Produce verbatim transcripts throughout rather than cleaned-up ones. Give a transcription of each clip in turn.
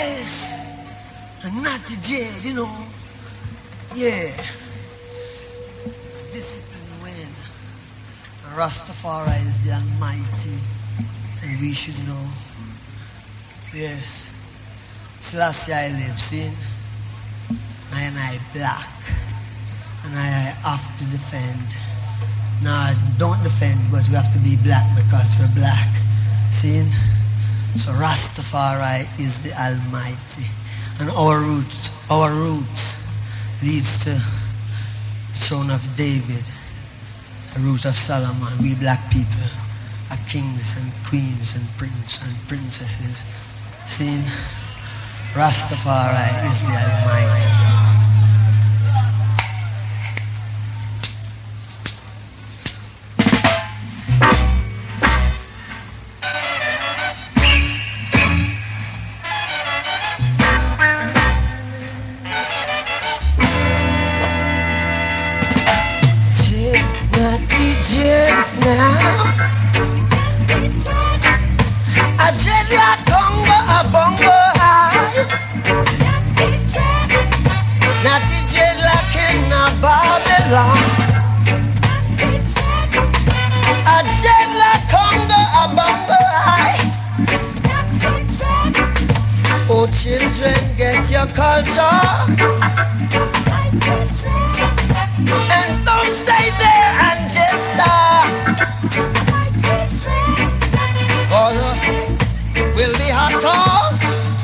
Yes, and Natty Jade, you know. Yeah. It's discipline when Rastafari is the Almighty, and we should know. Yes. Selassie I live, see? I and I black, and I have to defend. No, don't defend because we have to be black because we're black. See? So Rastafari is the Almighty. And our roots, our roots leads to the throne of David, the root of Solomon. We black people are kings and queens and princes and princesses. See? Rastafari is the Almighty. Oh, children, get your culture and don't stay there and just stop. Or we'll be hot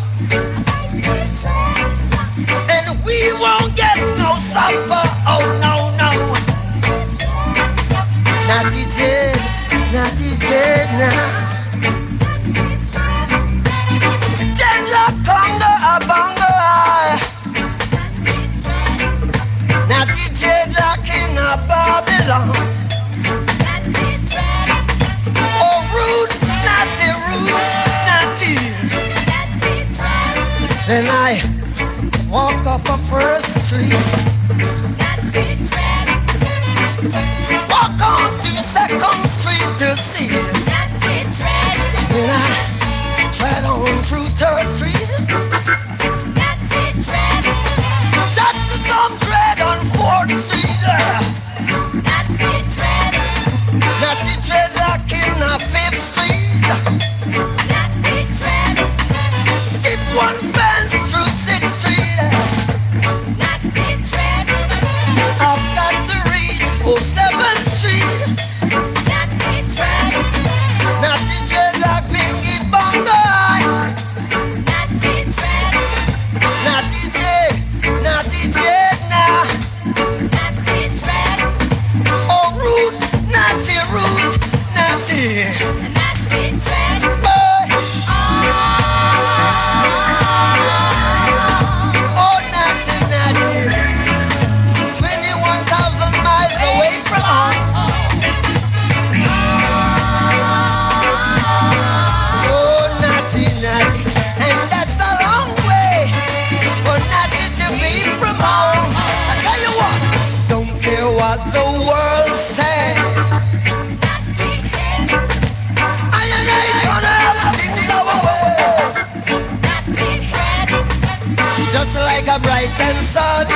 and we won't get no supper. Oh no, no. Natty Jade, Natty Jade now. Congo, a bongo, now D J the king of Babylon. Oh, roots, natty, roots, natty. Then I walk up a first street, walk on to second street to see. Then I tread on through third street. Some dread on fourth street. Natty dread. Natty dread like in a fifth street. Natty dread. Skip one fence through sixth street. Natty dread. I've got to reach oh seventh street. Natty dread. Natty dread like Bingy Bongo. Natty dread. Natty dread. Natty dread. Just like a bright and sun